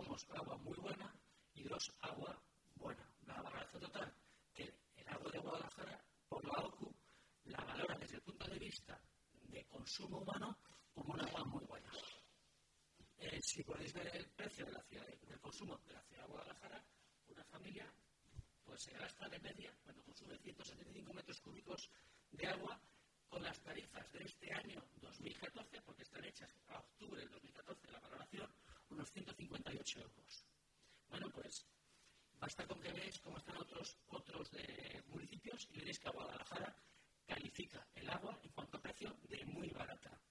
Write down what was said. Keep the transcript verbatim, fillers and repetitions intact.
como agua muy buena y dos, agua buena. La valoración total que el agua de Guadalajara, por la O C U, la valora desde el punto de vista de consumo humano como un agua muy buena. Eh, si podéis ver el precio de la ciudad, del consumo de la ciudad de Guadalajara, una familia pues se gasta de media, cuando consume ciento setenta y cinco metros cúbicos de agua, con las tarifas de este año dos mil catorce, porque están hechas a octubre del dos mil catorce la valoración, unos ciento cincuenta y ocho euros. Bueno, pues basta con que veáis cómo están otros, otros de municipios y veréis que Guadalajara califica el agua en cuanto a precio de muy barata.